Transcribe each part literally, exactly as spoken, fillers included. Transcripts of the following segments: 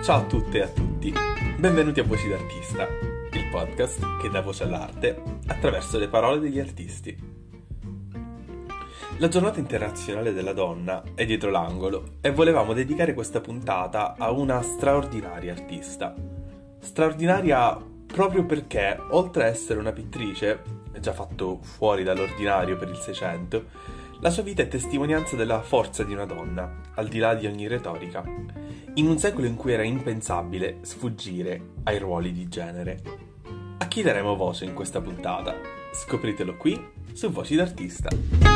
Ciao a tutte e a tutti, benvenuti a Voci d'Artista, il podcast che dà voce all'arte attraverso le parole degli artisti. La giornata internazionale della donna è dietro l'angolo e volevamo dedicare questa puntata a una straordinaria artista. Straordinaria proprio perché, oltre a essere una pittrice, già fatto fuori dall'ordinario per il Seicento, la sua vita è testimonianza della forza di una donna, al di là di ogni retorica, in un secolo in cui era impensabile sfuggire ai ruoli di genere. A chi daremo voce in questa puntata? Scopritelo qui su Voci d'Artista.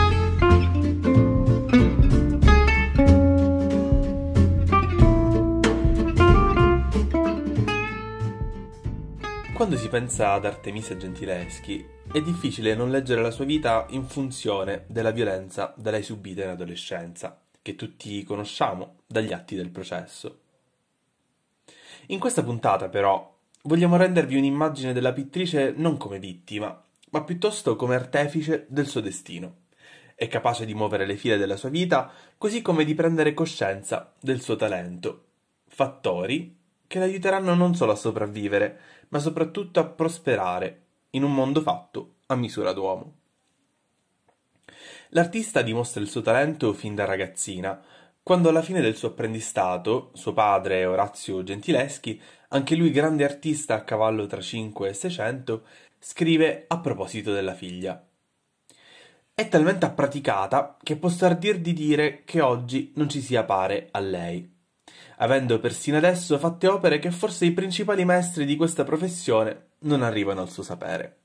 Quando si pensa ad Artemisia Gentileschi, è difficile non leggere la sua vita in funzione della violenza da lei subita in adolescenza, che tutti conosciamo dagli atti del processo. In questa puntata, però, vogliamo rendervi un'immagine della pittrice non come vittima, ma piuttosto come artefice del suo destino. È capace di muovere le file della sua vita, così come di prendere coscienza del suo talento. Fattori che le aiuteranno non solo a sopravvivere, ma soprattutto a prosperare in un mondo fatto a misura d'uomo. L'artista dimostra il suo talento fin da ragazzina, quando alla fine del suo apprendistato, suo padre Orazio Gentileschi, anche lui grande artista a cavallo tra cinque e seicento, scrive a proposito della figlia: «È talmente appraticata che posso ardir di dire che oggi non ci sia pare a lei, avendo persino adesso fatte opere che forse i principali maestri di questa professione non arrivano al suo sapere».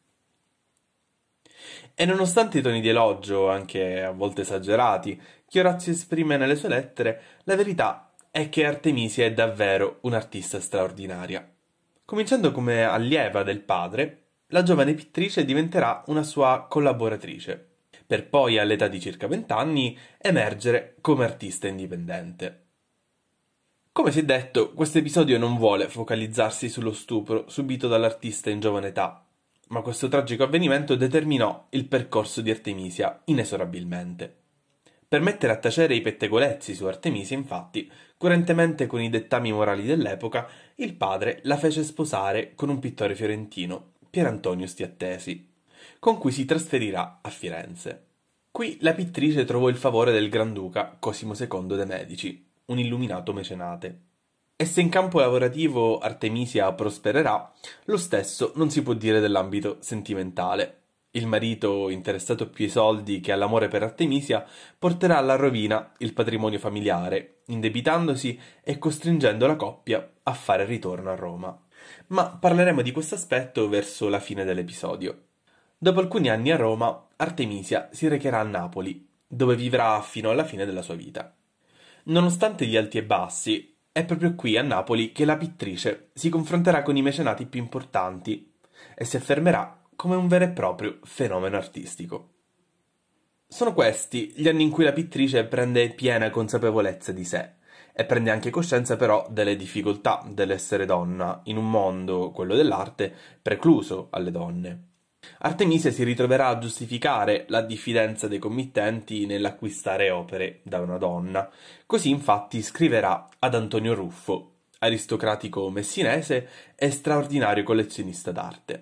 E nonostante i toni di elogio, anche a volte esagerati, che Orazio esprime nelle sue lettere, la verità è che Artemisia è davvero un'artista straordinaria. Cominciando come allieva del padre, la giovane pittrice diventerà una sua collaboratrice, per poi all'età di circa vent'anni emergere come artista indipendente. Come si è detto, questo episodio non vuole focalizzarsi sullo stupro subito dall'artista in giovane età, ma questo tragico avvenimento determinò il percorso di Artemisia inesorabilmente. Per mettere a tacere i pettegolezzi su Artemisia, infatti, coerentemente con i dettami morali dell'epoca, il padre la fece sposare con un pittore fiorentino, Pier Antonio Stiattesi, con cui si trasferirà a Firenze. Qui la pittrice trovò il favore del Granduca Cosimo secondo de' Medici, un illuminato mecenate. E se in campo lavorativo Artemisia prospererà, lo stesso non si può dire dell'ambito sentimentale. Il marito, interessato più ai soldi che all'amore per Artemisia, porterà alla rovina il patrimonio familiare, indebitandosi e costringendo la coppia a fare ritorno a Roma. Ma parleremo di questo aspetto verso la fine dell'episodio. Dopo alcuni anni a Roma, Artemisia si recherà a Napoli, dove vivrà fino alla fine della sua vita. Nonostante gli alti e bassi, è proprio qui a Napoli che la pittrice si confronterà con i mecenati più importanti e si affermerà come un vero e proprio fenomeno artistico. Sono questi gli anni in cui la pittrice prende piena consapevolezza di sé e prende anche coscienza però delle difficoltà dell'essere donna in un mondo, quello dell'arte, precluso alle donne. Artemisia si ritroverà a giustificare la diffidenza dei committenti nell'acquistare opere da una donna. Così infatti scriverà ad Antonio Ruffo, aristocratico messinese e straordinario collezionista d'arte.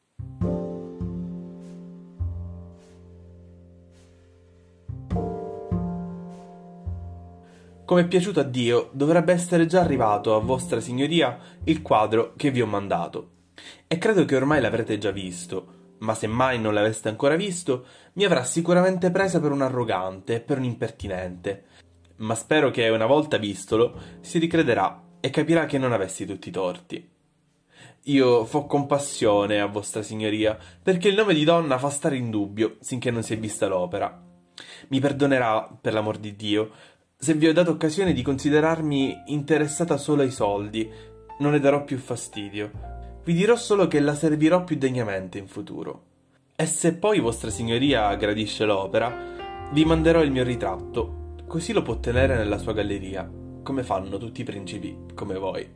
Come è piaciuto a Dio, dovrebbe essere già arrivato a vostra signoria il quadro che vi ho mandato. E credo che ormai l'avrete già visto, ma se mai non l'aveste ancora visto, mi avrà sicuramente presa per un arrogante e per un impertinente. Ma spero che una volta vistolo si ricrederà e capirà che non avessi tutti i torti. Io fo compassione a vostra signoria, perché il nome di donna fa stare in dubbio sinché non si è vista l'opera. Mi perdonerà, per l'amor di Dio, se vi ho dato occasione di considerarmi interessata solo ai soldi. Non le darò più fastidio. Vi dirò solo che la servirò più degnamente in futuro. E se poi vostra signoria gradisce l'opera, vi manderò il mio ritratto, così lo può tenere nella sua galleria, come fanno tutti i principi come voi.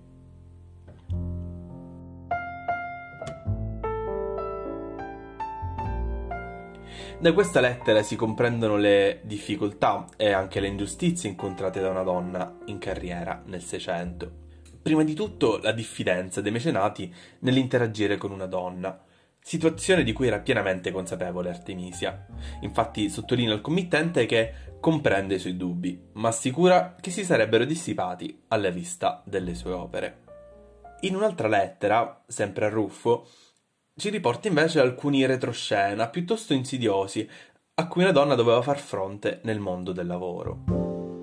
Da questa lettera si comprendono le difficoltà e anche le ingiustizie incontrate da una donna in carriera nel Seicento. Prima di tutto la diffidenza dei mecenati nell'interagire con una donna, situazione di cui era pienamente consapevole Artemisia. Infatti sottolinea al committente che comprende i suoi dubbi, ma assicura che si sarebbero dissipati alla vista delle sue opere. In un'altra lettera, sempre a Ruffo, ci riporta invece alcuni retroscena piuttosto insidiosi a cui una donna doveva far fronte nel mondo del lavoro.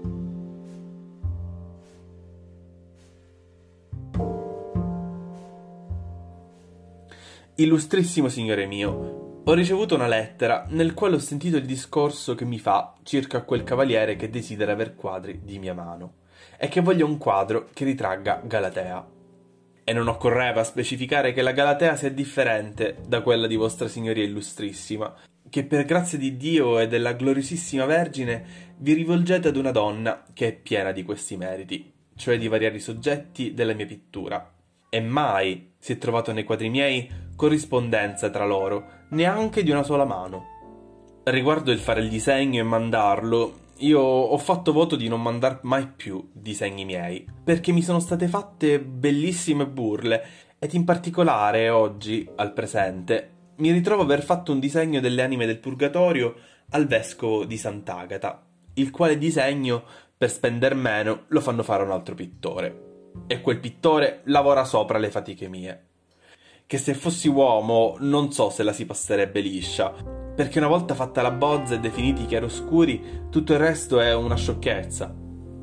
Illustrissimo signore mio, ho ricevuto una lettera nel quale ho sentito il discorso che mi fa circa quel cavaliere che desidera aver quadri di mia mano e che voglia un quadro che ritragga Galatea. E non occorreva specificare che la Galatea sia differente da quella di vostra signoria illustrissima, che per grazia di Dio e della gloriosissima Vergine vi rivolgete ad una donna che è piena di questi meriti, cioè di variare i soggetti della mia pittura. E mai si è trovato nei quadri miei corrispondenza tra loro, neanche di una sola mano. Riguardo il fare il disegno e mandarlo, io ho fatto voto di non mandar mai più disegni miei, perché mi sono state fatte bellissime burle, ed in particolare oggi, al presente, mi ritrovo aver fatto un disegno delle anime del purgatorio al vescovo di Sant'Agata, il quale disegno, per spender meno, lo fanno fare a un altro pittore. E quel pittore lavora sopra le fatiche mie. Che se fossi uomo non so se la si passerebbe liscia, perché una volta fatta la bozza e definiti i chiaroscuri, tutto il resto è una sciocchezza.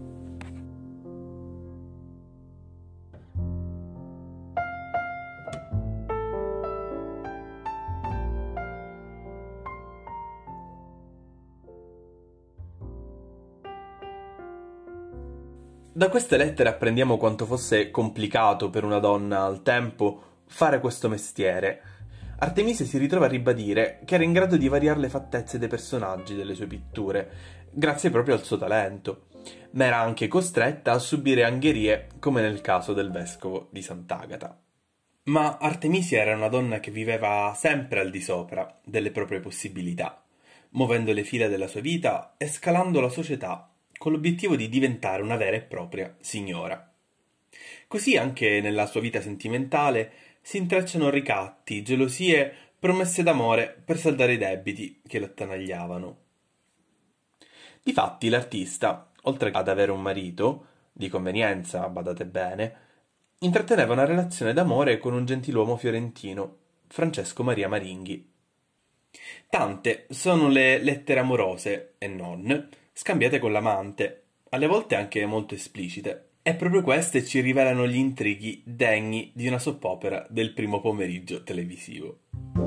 Da queste lettere apprendiamo quanto fosse complicato per una donna al tempo fare questo mestiere. Artemisia si ritrova a ribadire che era in grado di variare le fattezze dei personaggi delle sue pitture, grazie proprio al suo talento, ma era anche costretta a subire angherie, come nel caso del vescovo di Sant'Agata. Ma Artemisia era una donna che viveva sempre al di sopra delle proprie possibilità, muovendo le fila della sua vita e scalando la società con l'obiettivo di diventare una vera e propria signora. Così anche nella sua vita sentimentale si intrecciano ricatti, gelosie, promesse d'amore per saldare i debiti che l'attanagliavano. Difatti l'artista, oltre ad avere un marito, di convenienza, badate bene, intratteneva una relazione d'amore con un gentiluomo fiorentino, Francesco Maria Maringhi. Tante sono le lettere amorose, e non, scambiate con l'amante, alle volte anche molto esplicite. E proprio queste ci rivelano gli intrighi degni di una soppopera del primo pomeriggio televisivo.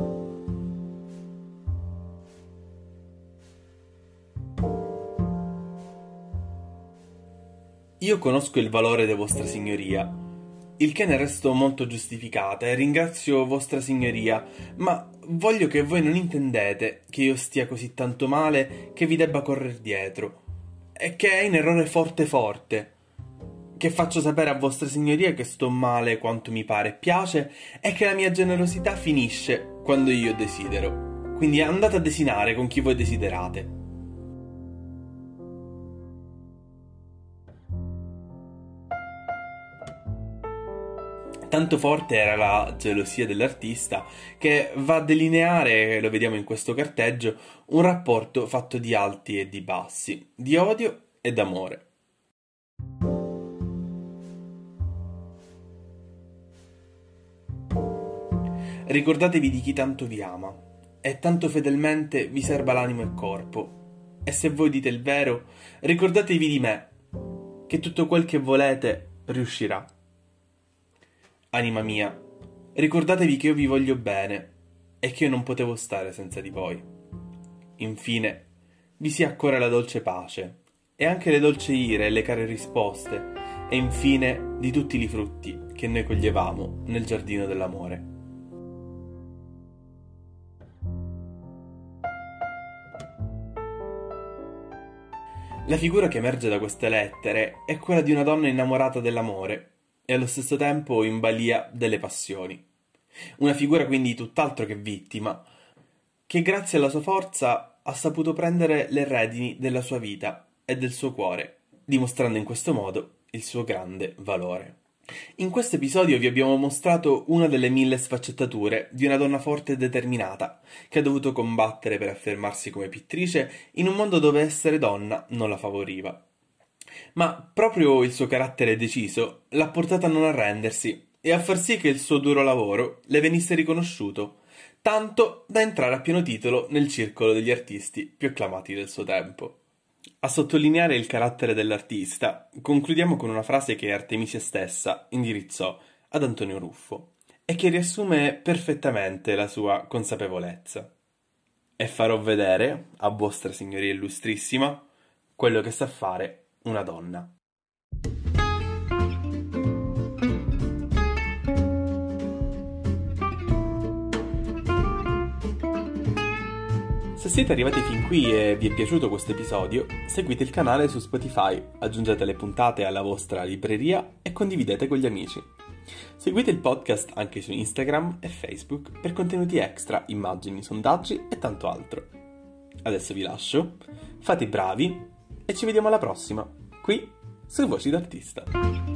Io conosco il valore de vostra signoria, il che ne resto molto giustificata e ringrazio vostra signoria, ma voglio che voi non intendete che io stia così tanto male che vi debba correr dietro, e che è in errore forte forte, che faccio sapere a vostra signoria che sto male quanto mi pare e piace e che la mia generosità finisce quando io desidero. Quindi andate a desinare con chi voi desiderate. Tanto forte era la gelosia dell'artista che va a delineare, lo vediamo in questo carteggio, un rapporto fatto di alti e di bassi, di odio e d'amore. Ricordatevi di chi tanto vi ama e tanto fedelmente vi serba l'animo e corpo. E se voi dite il vero, ricordatevi di me, che tutto quel che volete riuscirà. Anima mia, ricordatevi che io vi voglio bene e che io non potevo stare senza di voi. Infine, vi sia a cuore la dolce pace e anche le dolci ire e le care risposte e infine di tutti i frutti che noi coglievamo nel giardino dell'amore. La figura che emerge da queste lettere è quella di una donna innamorata dell'amore e allo stesso tempo in balia delle passioni. Una figura quindi tutt'altro che vittima, che grazie alla sua forza ha saputo prendere le redini della sua vita e del suo cuore, dimostrando in questo modo il suo grande valore. In questo episodio vi abbiamo mostrato una delle mille sfaccettature di una donna forte e determinata, che ha dovuto combattere per affermarsi come pittrice in un mondo dove essere donna non la favoriva. Ma proprio il suo carattere deciso l'ha portata a non arrendersi e a far sì che il suo duro lavoro le venisse riconosciuto, tanto da entrare a pieno titolo nel circolo degli artisti più acclamati del suo tempo. A sottolineare il carattere dell'artista, concludiamo con una frase che Artemisia stessa indirizzò ad Antonio Ruffo e che riassume perfettamente la sua consapevolezza. E farò vedere, a vostra signoria illustrissima, quello che sa fare una donna. Se siete arrivati fin qui e vi è piaciuto questo episodio, seguite il canale su Spotify, aggiungete le puntate alla vostra libreria e condividete con gli amici. Seguite il podcast anche su Instagram e Facebook per contenuti extra, immagini, sondaggi e tanto altro. Adesso vi lascio, fate i bravi e ci vediamo alla prossima, qui su Voci d'Artista.